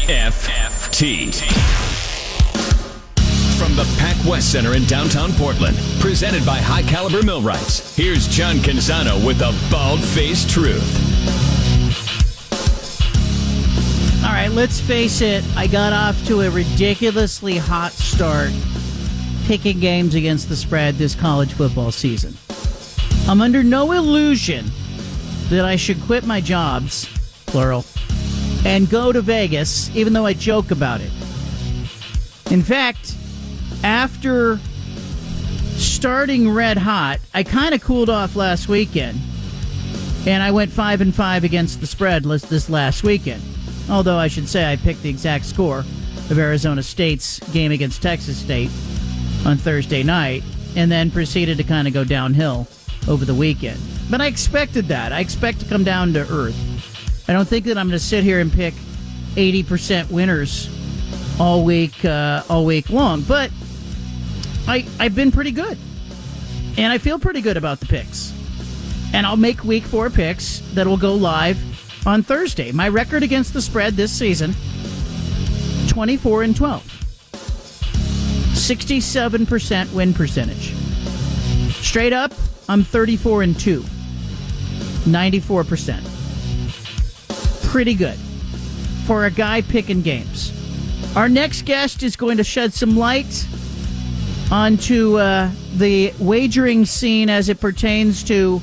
FFT. From the Pac West Center in downtown Portland, presented by High Caliber Millwrights, here's John Canzano with the bald-faced truth. All right, let's face it. I got off to a ridiculously hot start picking games against the spread this college football season. I'm under no illusion that I should quit my jobs, plural, and go to Vegas, even though I joke about it. In fact, after starting red hot, I kind of cooled off last weekend, and I went 5-5 against the spread this last weekend. Although I should say I picked the exact score of Arizona State's game against Texas State on Thursday night, and then proceeded to kind of go downhill over the weekend. But I expected that. I expect to come down to earth. I don't think that I'm going to sit here and pick 80% winners all week long, but I've been pretty good, and I feel pretty good about the picks. And I'll make Week 4 picks that will go live on Thursday. My record against the spread this season, 24-12. 67% win percentage. Straight up, I'm 34-2. 94%. Pretty good for a guy picking games. Our next guest is going to shed some light onto the wagering scene as it pertains to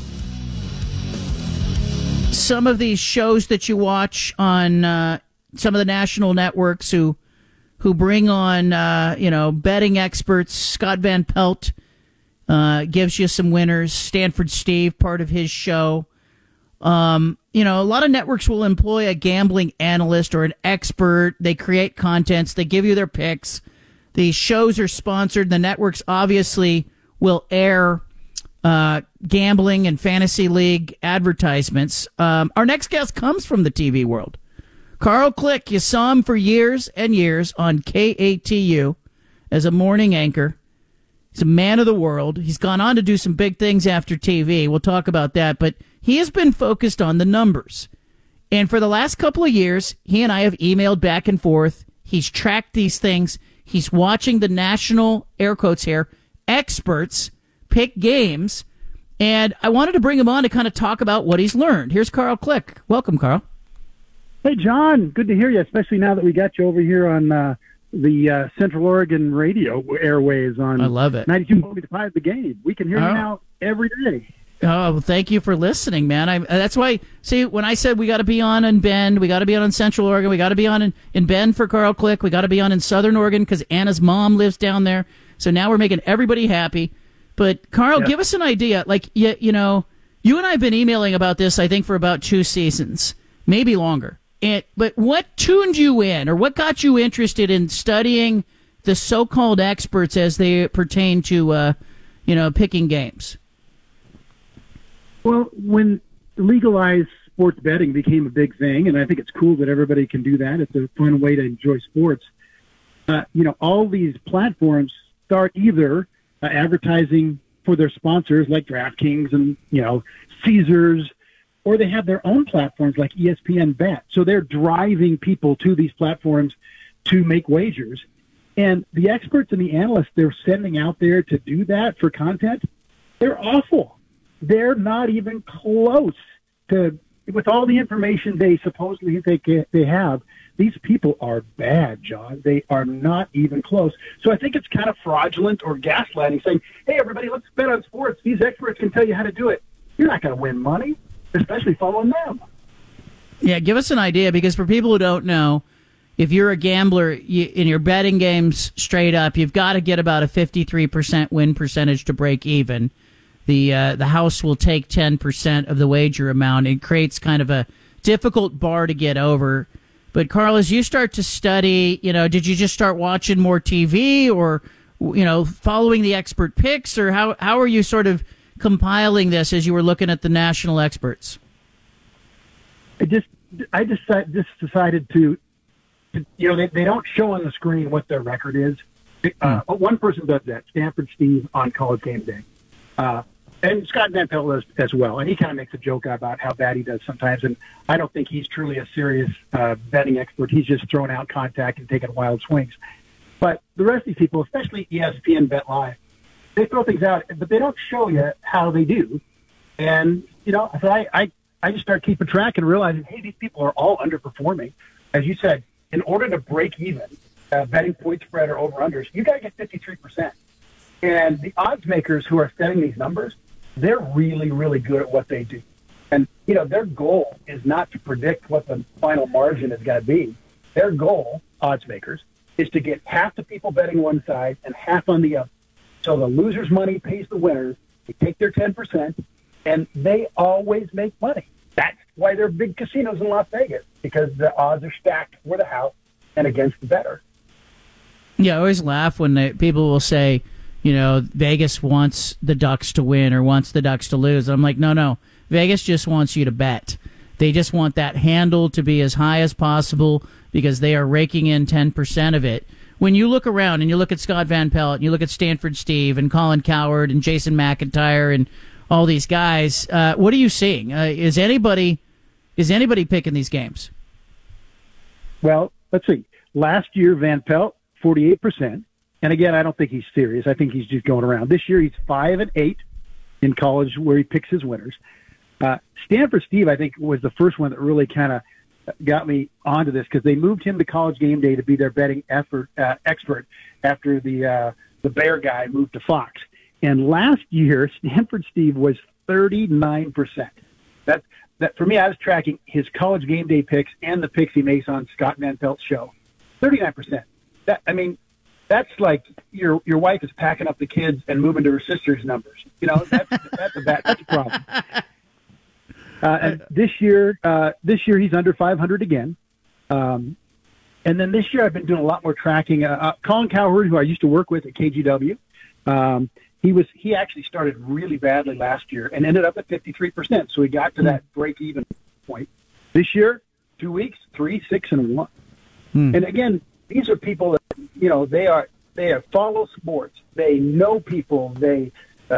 some of these shows that you watch on some of the national networks who bring on betting experts. Scott Van Pelt gives you some winners. Stanford Steve, part of his show. A lot of networks will employ a gambling analyst or an expert. They create contents. They give you their picks. The shows are sponsored. The networks obviously will air gambling and fantasy league advertisements. Our next guest comes from the TV world. Carl Click, you saw him for years and years on KATU as a morning anchor. He's a man of the world. He's gone on to do some big things after TV. We'll talk about that, but he has been focused on the numbers. And for the last couple of years, he and I have emailed back and forth. He's tracked these things. He's watching the national, air quotes here, experts pick games, and I wanted to bring him on to kind of talk about what he's learned. Here's Carl Click. Welcome, Carl. Hey, John. Good to hear you, especially now that we got you over here on the Central Oregon radio airways on I love it. 92.5 The Game. We can hear you now every day. Oh, well, thank you for listening, man. That's why, see, when I said we got to be on in Bend, we got to be on in Central Oregon, we got to be on in Bend for Carl Click, we got to be on in Southern Oregon because Anna's mom lives down there. So now we're making everybody happy. But, Carl, give us an idea. Like, you and I have been emailing about this, I think, for about 2 seasons, maybe longer. But what tuned you in, or what got you interested in studying the so-called experts as they pertain to, picking games? Well, when legalized sports betting became a big thing, and I think it's cool that everybody can do that. It's a fun way to enjoy sports. All these platforms start either advertising for their sponsors like DraftKings and, Caesars, or they have their own platforms like ESPN Bet. So they're driving people to these platforms to make wagers. And the experts and the analysts they're sending out there to do that for content, they're awful. They're not even close to, with all the information they supposedly they have, these people are bad, John. They are not even close. So I think it's kind of fraudulent or gaslighting, saying, hey, everybody, let's bet on sports. These experts can tell you how to do it. You're not going to win money, especially following them. Yeah, give us an idea, because for people who don't know, if you're a gambler in your betting games straight up, you've got to get about a 53% win percentage to break even. The house will take 10% of the wager amount. It creates kind of a difficult bar to get over. But, Carl, as you start to study, did you just start watching more TV or, following the expert picks? Or how are you sort of compiling this as you were looking at the national experts? I just decided to they don't show on the screen what their record is. One person does that, Stanford Steve on College Game Day. And Scott Van Pelt does as well. And he kind of makes a joke about how bad he does sometimes. And I don't think he's truly a serious betting expert. He's just throwing out contact and taking wild swings. But the rest of these people, especially ESPN Bet Live, they throw things out, but they don't show you how they do. And, so I just start keeping track and realizing, hey, these people are all underperforming. As you said, in order to break even, betting point spread or over-unders, you got to get 53%. And the odds makers who are setting these numbers, they're really, really good at what they do. And, their goal is not to predict what the final margin is going to be. Their goal, odds makers, is to get half the people betting one side and half on the other. So the loser's money pays the winners. They take their 10%, and they always make money. That's why they're big casinos in Las Vegas, because the odds are stacked for the house and against the bettor. Yeah, I always laugh when people will say, Vegas wants the Ducks to win or wants the Ducks to lose. I'm like, no. Vegas just wants you to bet. They just want that handle to be as high as possible because they are raking in 10% of it. When you look around and you look at Scott Van Pelt and you look at Stanford Steve and Colin Cowherd and Jason McIntyre and all these guys, what are you seeing? Is anybody picking these games? Well, let's see. Last year, Van Pelt, 48%. And again, I don't think he's serious. I think he's just going around. This year, he's 5-8 in college where he picks his winners. Stanford Steve, I think, was the first one that really kind of got me onto this because they moved him to College Game Day to be their betting expert after the Bear guy moved to Fox. And last year, Stanford Steve was 39%. That for me, I was tracking his College Game Day picks and the picks he makes on Scott Van Pelt's show. 39%. That's like your wife is packing up the kids and moving to her sister's numbers. That's a problem. And this year he's under 500 again. And then this year I've been doing a lot more tracking. Colin Cowherd, who I used to work with at KGW, he actually started really badly last year and ended up at 53%. So he got to that break-even point. This year, 2 weeks, 3, 6, and 1. And again, these are people that they follow sports. They know people. They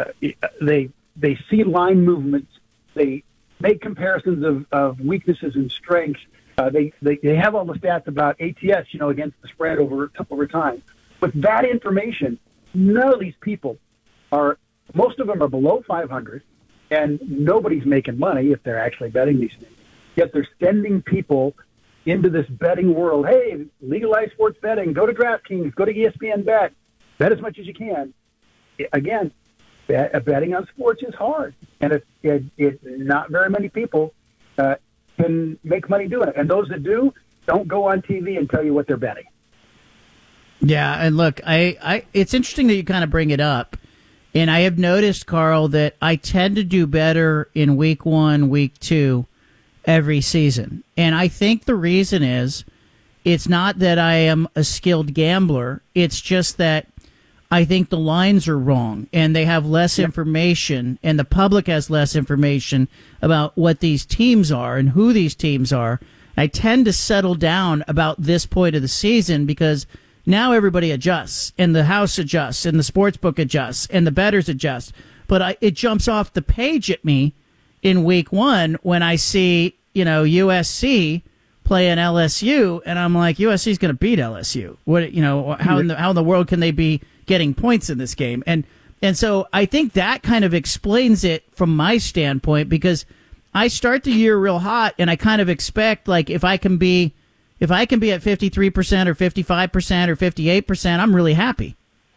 see line movements. They make comparisons of weaknesses and strengths. They have all the stats about ATS, against the spread over time. With that information, none of these people most of them are below 500, and nobody's making money if they're actually betting these things. Yet they're sending people into this betting world. Hey, legalize sports betting. Go to DraftKings. Go to ESPN Bet. Bet as much as you can. Again, betting on sports is hard, and it's not very many people can make money doing it. And those that do, don't go on TV and tell you what they're betting. Yeah, and look, it's interesting that you kind of bring it up. And I have noticed, Carl, that I tend to do better in week 1, week 2 every season. And I think the reason is it's not that I am a skilled gambler. It's just that I think the lines are wrong and they have less information and the public has less information about what these teams are and who these teams are. I tend to settle down about this point of the season because now everybody adjusts, and the house adjusts, and the sportsbook adjusts, and the bettors adjust. But it jumps off the page at me in week 1 when I see, USC playing LSU, and I'm like, USC's going to beat LSU. What, how in the world can they be getting points in this game? And so I think that kind of explains it from my standpoint because I start the year real hot, and I kind of expect if I can be at 53% or 55% or 58%, I'm really happy.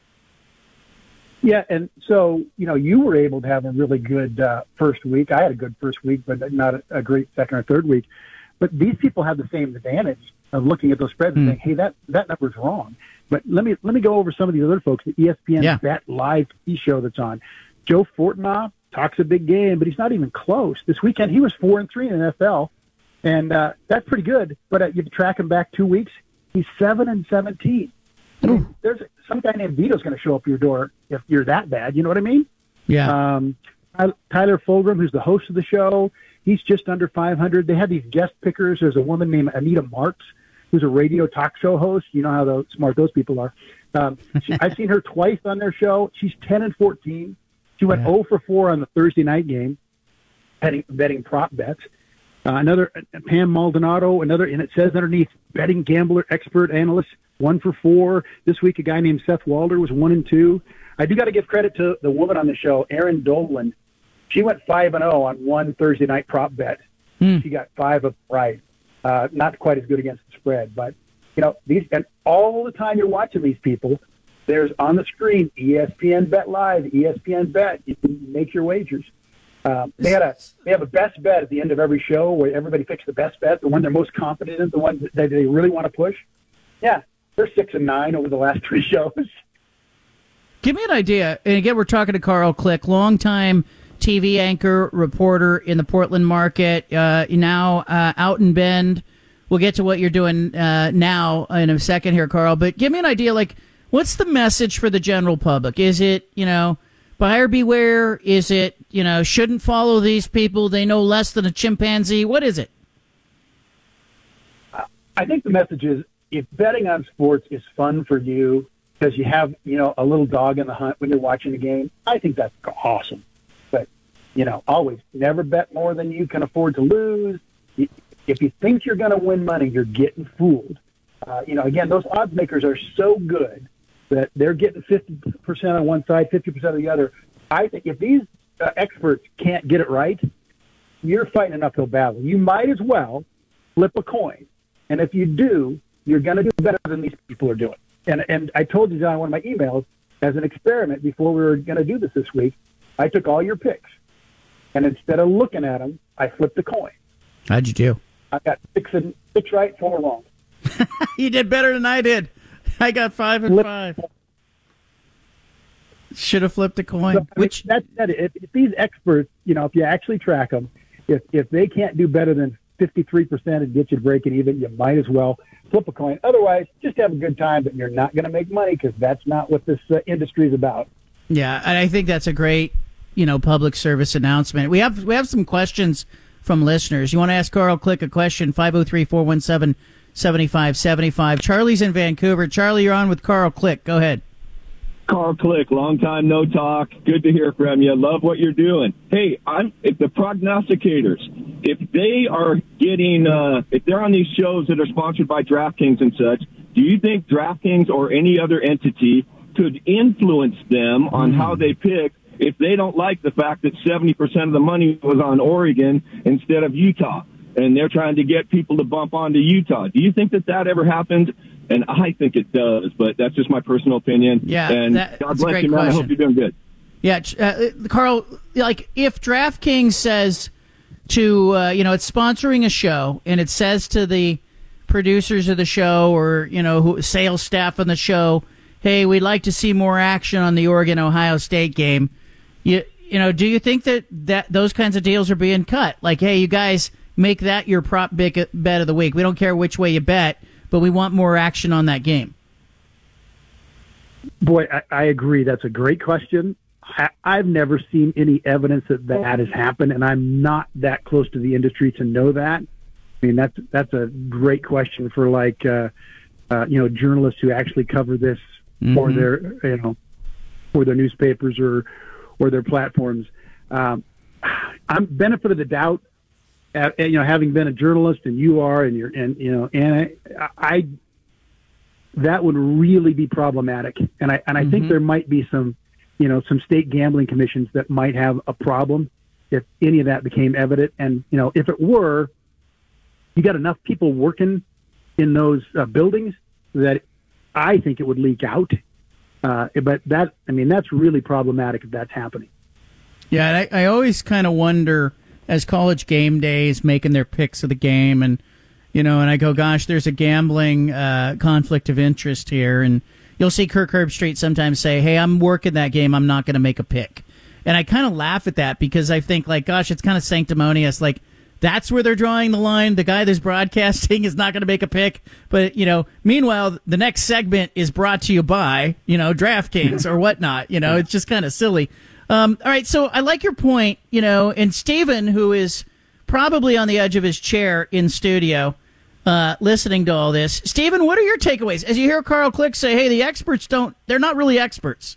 Yeah, and so, you were able to have a really good first week. I had a good first week, but not a great second or third week. But these people have the same advantage of looking at those spreads and saying, hey, that number's wrong. But let me go over some of these other folks, the ESPN Bet Live TV show that's on. Joe Fortnoff talks a big game, but he's not even close. This weekend, he was 4-3 in the NFL. And that's pretty good. But you track him back 2 weeks, he's 7-17. I mean, there's some guy named Vito's going to show up your door if you're that bad. You know what I mean? Yeah. Tyler Fulgham, who's the host of the show, he's just under 500. They have these guest pickers. There's a woman named Anita Marks, who's a radio talk show host. You know how smart those people are. I've seen her twice on their show. She's 10-14. She went 0 for 4 on the Thursday night game, betting prop bets. Another Pam Maldonado, and it says underneath, betting gambler, expert analyst, 1 for 4. This week, a guy named Seth Walder was 1 and 2. I do got to give credit to the woman on the show, Erin Dolan. She went 5-0 on one Thursday night prop bet. She got 5 of them right. Not quite as good against the spread, but these, and all the time you're watching these people, there's on the screen ESPN Bet Live, ESPN Bet. You can make your wagers. They have a best bet at the end of every show where everybody picks the best bet, the one they're most confident in, the one that they really want to push. Yeah, they're 6 and 9 over the last 3 shows. Give me an idea. And again, we're talking to Carl Click, longtime TV anchor, reporter in the Portland market, now out in Bend. We'll get to what you're doing now in a second here, Carl. But give me an idea, what's the message for the general public? Is it, buyer beware? Is it, shouldn't follow these people? They know less than a chimpanzee. What is it? I think the message is, if betting on sports is fun for you because you have, a little dog in the hunt when you're watching the game, I think that's awesome. But, always never bet more than you can afford to lose. If you think you're going to win money, you're getting fooled. Again, those odds makers are so good that they're getting 50% on one side, 50% on the other. I think if these experts can't get it right, you're fighting an uphill battle. You might as well flip a coin. And if you do, you're going to do better than these people are doing. And I told you, John, in one of my emails, as an experiment before we were going to do this week, I took all your picks. And instead of looking at them, I flipped a coin. How'd you do? I got 6 right, 4 wrong. You did better than I did. I got 5 and 5. Should have flipped a coin. So, that's it. If these experts, if you actually track them, if they can't do better than 53% and get you to break it even, you might as well flip a coin. Otherwise, just have a good time, but you're not going to make money because that's not what this industry is about. Yeah, and I think that's a great, public service announcement. We have some questions from listeners. You want to ask Carl Click a question? 503-417-7575. Charlie's in Vancouver. Charlie, you're on with Carl Click. Go ahead. Carl Click, long time no talk. Good to hear from you. Love what you're doing. Hey, if the prognosticators, if they are getting, if they're on these shows that are sponsored by DraftKings and such, do you think DraftKings or any other entity could influence them on how they pick if they don't like the fact that 70% of the money was on Oregon instead of Utah, and they're trying to get people to bump onto Utah? Do you think that ever happened? And I think it does, but that's just my personal opinion. Yeah, and God bless you, man. I hope you're doing good. Yeah, Carl, if DraftKings says to, it's sponsoring a show, and it says to the producers of the show or, sales staff on the show, hey, we'd like to see more action on the Oregon-Ohio State game. Do you think that those kinds of deals are being cut? Hey, you guys make that your prop bet of the week. We don't care which way you bet, but we want more action on that game. Boy, I agree. That's a great question. I've never seen any evidence that has happened, and I'm not that close to the industry to know that. I mean, that's a great question for journalists who actually cover this for their for their newspapers or their platforms. I'm benefit of the doubt. Having been a journalist, and you are, I that would really be problematic. And I think there might be some state gambling commissions that might have a problem if any of that became evident. And if it were, you got enough people working in those buildings that I think it would leak out. But that's really problematic if that's happening. Yeah, and I always kind of wonder, as College Game Day is making their picks of the game, and I go, gosh, there's a gambling conflict of interest here, and you'll see Kirk Herbstreit sometimes say, hey, I'm working that game, I'm not going to make a pick. And I kind of laugh at that because I think, gosh, it's kind of sanctimonious. That's where they're drawing the line. The guy that's broadcasting is not going to make a pick. But, meanwhile, the next segment is brought to you by, DraftKings or whatnot. It's just kind of silly. All right, so I like your point, and Stephen, who is probably on the edge of his chair in studio listening to all this. Stephen, what are your takeaways? As you hear Carl Click say, hey, the experts they're not really experts.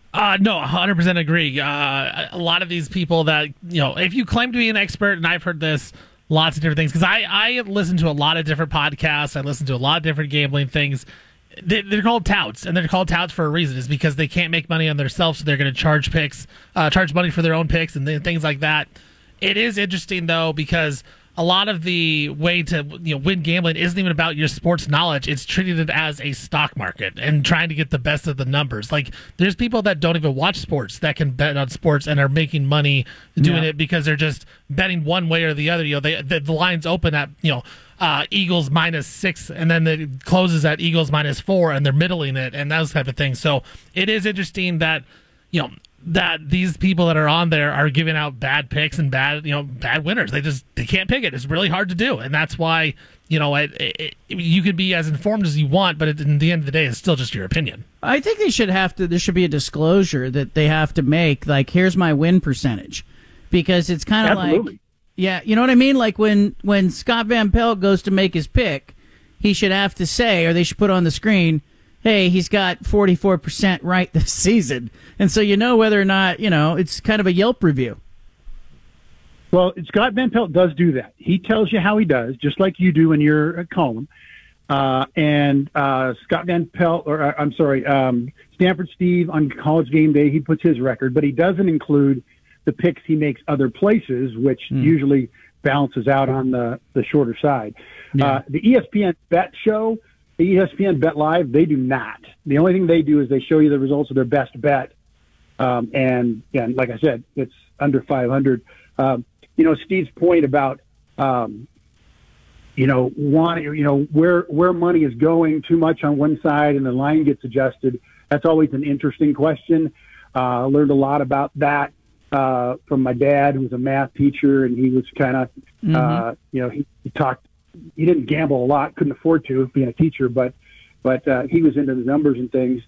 No, 100% agree. A lot of these people that, if you claim to be an expert, and I've heard this, lots of different things, because I listen to a lot of different podcasts. I listen to a lot of different gambling things. They're called touts, and they're called touts for a reason. It's because they can't make money on themselves, so they're going to charge money for their own picks and things like that. It is interesting, though, because a lot of the way to win gambling isn't even about your sports knowledge. It's treated it as a stock market and trying to get the best of the numbers. Like, there's people that don't even watch sports that can bet on sports and are making money doing it because they're just betting one way or the other. The lines open at Eagles -6, and then it closes at Eagles -4, and they're middling it and those type of things. So it is interesting that that these people that are on there are giving out bad picks and bad winners. They can't pick it. It's really hard to do, and that's why you can be as informed as you want, but at the end of the day, it's still just your opinion. I think there should be a disclosure that they have to make, like, here's my win percentage, because it's kind of like, yeah, you know what I mean? Like when Scott Van Pelt goes to make his pick, he should have to say, or they should put on the screen, hey, he's got 44% right this season. And so whether or not, it's kind of a Yelp review. Well, Scott Van Pelt does do that. He tells you how he does, just like you do in your column. And Scott Van Pelt, Stanford Steve on College Game Day, he puts his record, but he doesn't include the picks he makes other places, which usually balances out on the shorter side. Yeah. The ESPN Bet show, the ESPN Bet Live, they do not. The only thing they do is they show you the results of their best bet. And like I said, it's under 500. Steve's point about, where money is going too much on one side and the line gets adjusted. That's always an interesting question. Learned a lot about that from my dad, who was a math teacher, and he was kind of, he talked. He didn't gamble a lot, couldn't afford to, being a teacher, but he was into the numbers and things.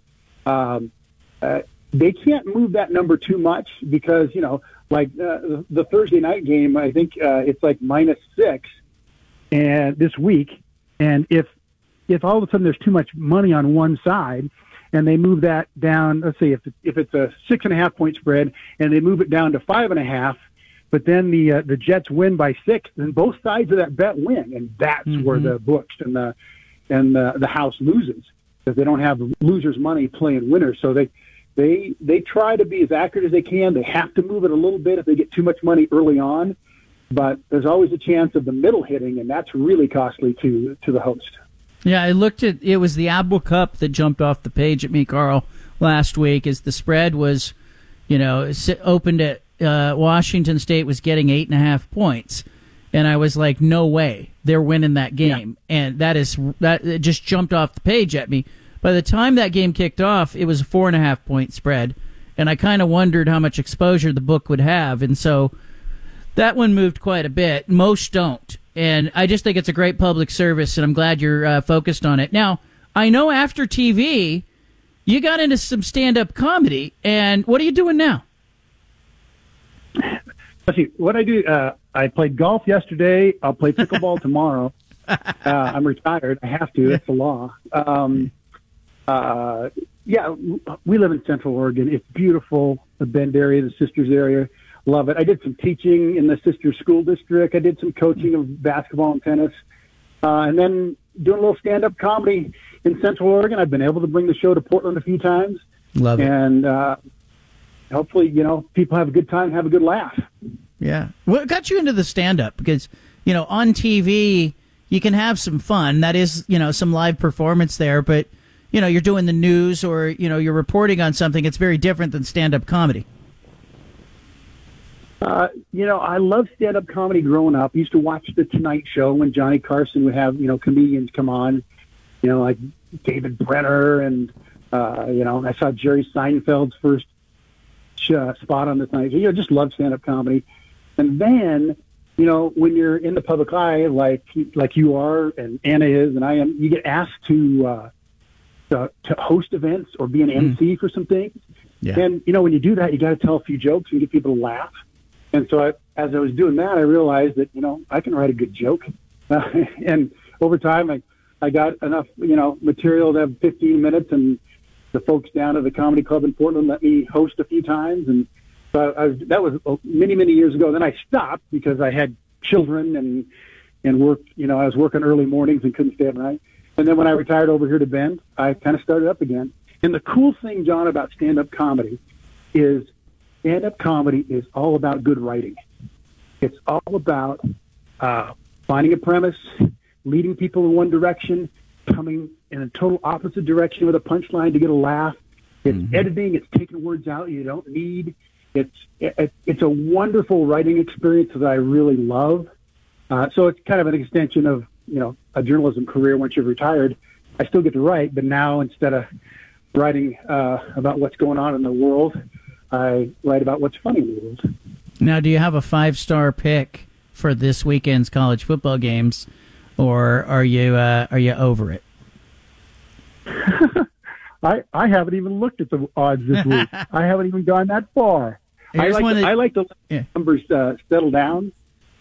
They can't move that number too much because, the Thursday night game, I think it's like -6 and this week. And if all of a sudden there's too much money on one side and they move that down, let's say if it's a 6.5 point spread and they move it down to 5.5, but then the Jets win by 6, then both sides of that bet win, and that's where the books and the house loses, because they don't have losers' money playing winners. So they try to be as accurate as they can. They have to move it a little bit if they get too much money early on, but there's always a chance of the middle hitting, and that's really costly to the host. Yeah, I looked at it was the Apple Cup that jumped off the page at me, Carl, last week, as the spread was, opened at Washington State was getting 8.5 points, and I was like, no way, they're winning that game. Yeah. And that it just jumped off the page at me. By the time that game kicked off, it was a 4.5 point spread, and I kind of wondered how much exposure the book would have, and so that one moved quite a bit. Most don't, and I just think it's a great public service, and I'm glad you're focused on it. Now, I know after TV, you got into some stand-up comedy, and what are you doing now? Let's see, what I do, I played golf yesterday. I'll play pickleball tomorrow. I'm retired. I have to. That's the law. We live in Central Oregon. It's beautiful, the Bend area, the Sisters area. Love it. I did some teaching in the Sisters School District. I did some coaching of basketball and tennis. And then doing a little stand-up comedy in Central Oregon. I've been able to bring the show to Portland a few times. Love it. And hopefully, people have a good time, have a good laugh. Yeah. What got you into the stand-up? Because, on TV, you can have some fun. That is, some live performance there. But, you're doing the news or, you're reporting on something. It's very different than stand-up comedy. I love stand-up comedy growing up. I used to watch The Tonight Show when Johnny Carson would have, comedians come on, like David Brenner. And, I saw Jerry Seinfeld's first spot on The Tonight Show. Just love stand-up comedy. And then, when you're in the public eye, like you are and Anna is and I am, you get asked to host events or be an MC for some things. Yeah. And, when you do that, you got to tell a few jokes and get people to laugh. And so as I was doing that, I realized that, I can write a good joke. And over time, I got enough, material to have 15 minutes and the folks down at the Comedy Club in Portland let me host a few times, and so that was many, many years ago. Then I stopped because I had children and worked. I was working early mornings and couldn't stay at night. And then when I retired over here to Bend, I kind of started up again. And the cool thing, John, about stand-up comedy is all about good writing. It's all about finding a premise, leading people in one direction, coming in a total opposite direction with a punchline to get a laugh. It's editing. It's taking words out you don't need. It's a wonderful writing experience that I really love. So it's kind of an extension of a journalism career. Once you've retired, I still get to write, but now instead of writing about what's going on in the world, I write about what's funny in the world. Now, do you have a 5-star pick for this weekend's college football games, or are you over it? I haven't even looked at the odds this week. I haven't even gone that far. I like to let numbers settle down.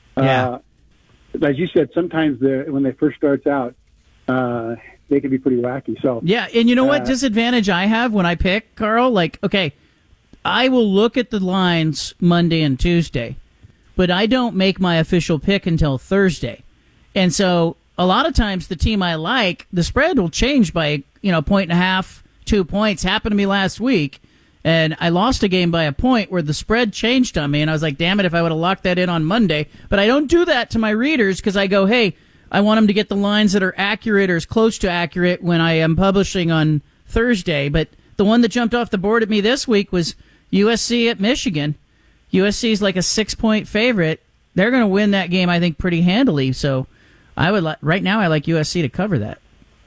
As you said, sometimes when they first starts out, they can be pretty wacky. So yeah, and you know what disadvantage I have when I pick, Carl? I will look at the lines Monday and Tuesday, but I don't make my official pick until Thursday. And so a lot of times the team I like, the spread will change by, 1.5, 2 points. Happened to me last week, and I lost a game by a point where the spread changed on me, and I was like, damn it, if I would have locked that in on Monday. But I don't do that to my readers because I go, hey, I want them to get the lines that are accurate or as close to accurate when I am publishing on Thursday. But the one that jumped off the board at me this week was USC at Michigan. USC is like a 6-point favorite. They're going to win that game, I think, pretty handily. So right now I like USC to cover that.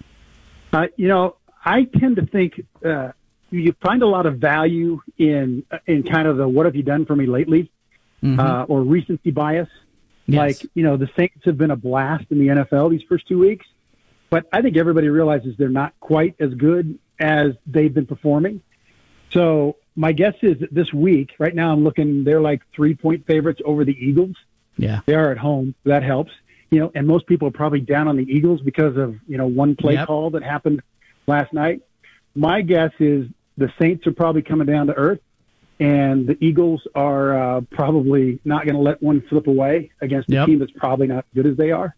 I tend to think you find a lot of value in kind of the what have you done for me lately or recency bias. Yes. The Saints have been a blast in the NFL these first 2 weeks, but I think everybody realizes they're not quite as good as they've been performing. So my guess is that this week, right now I'm looking, they're like 3-point favorites over the Eagles. Yeah. They are at home. That helps. And most people are probably down on the Eagles because of, one play call that happened last night. My guess is the Saints are probably coming down to earth, and the Eagles are probably not going to let one slip away against a team that's probably not as good as they are.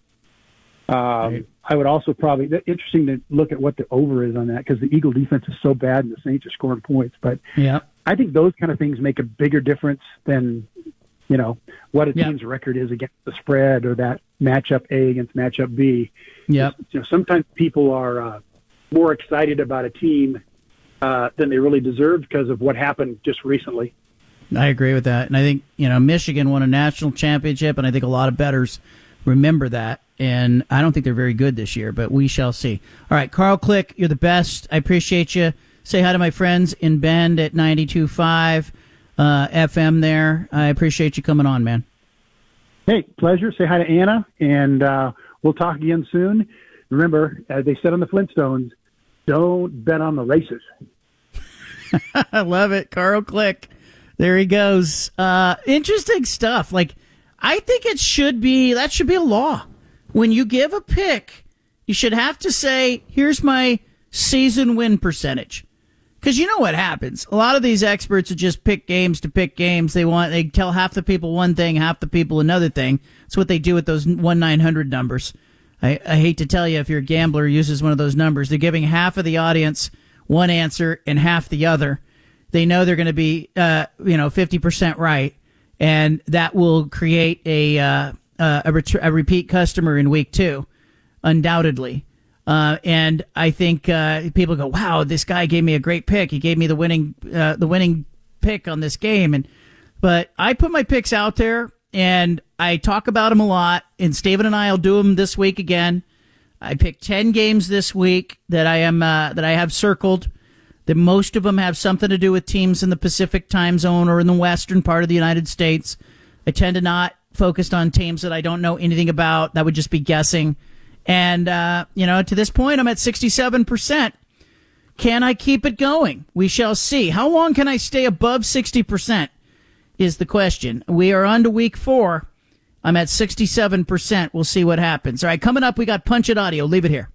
I would also interesting to look at what the over is on that because the Eagle defense is so bad and the Saints are scoring points. But I think those kind of things make a bigger difference than, what a team's record is against the spread or that matchup A against matchup B. Yeah. Sometimes people are more excited about a team than they really deserve because of what happened just recently. I agree with that. And I think, Michigan won a national championship, and I think a lot of bettors remember that. And I don't think they're very good this year, but we shall see. All right, Carl Click, you're the best. I appreciate you. Say hi to my friends in Bend at 92.5 FM there. I appreciate you coming on, man. Hey, pleasure. Say hi to Anna, and we'll talk again soon. Remember, as they said on the Flintstones, don't bet on the races. I love it. Carl Click. There he goes. Interesting stuff. I think that should be a law. When you give a pick, you should have to say, here's my season win percentage. Because you know what happens. A lot of these experts will just pick games to pick games. They tell half the people one thing, half the people another thing. That's what they do with those 1-900 numbers. I hate to tell you, if you're a gambler who uses one of those numbers, they're giving half of the audience one answer and half the other. They know they're going to be 50% right, and that will create a repeat customer in week 2, undoubtedly. And I think people go, "Wow, this guy gave me a great pick. He gave me the winning pick on this game." But I put my picks out there, and I talk about them a lot. And Steven and I will do them this week again. I picked 10 games this week that I have circled. That most of them have something to do with teams in the Pacific time zone or in the western part of the United States. I tend to not focus on teams that I don't know anything about. That would just be guessing. And, to this point, I'm at 67%. Can I keep it going? We shall see. How long can I stay above 60% is the question. We are on to week 4. I'm at 67%. We'll see what happens. All right, coming up, we got Punch It Audio. Leave it here.